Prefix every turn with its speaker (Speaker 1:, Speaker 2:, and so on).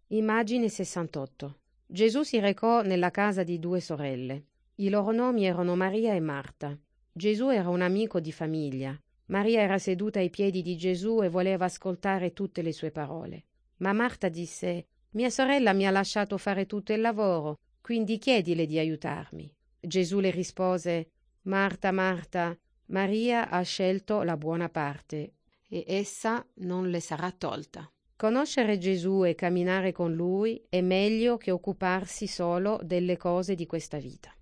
Speaker 1: Immagine 68. Gesù si recò nella casa di due sorelle. I loro nomi erano Maria e Marta. Gesù era un amico di famiglia. Maria era seduta ai piedi di Gesù e voleva ascoltare tutte le sue parole. Ma Marta disse: «Mia sorella mi ha lasciato fare tutto il lavoro, quindi chiedile di aiutarmi». Gesù le rispose: «Marta, Marta, Maria ha scelto la buona parte e essa non le sarà tolta». Conoscere Gesù e camminare con Lui è meglio che occuparsi solo delle cose di questa vita.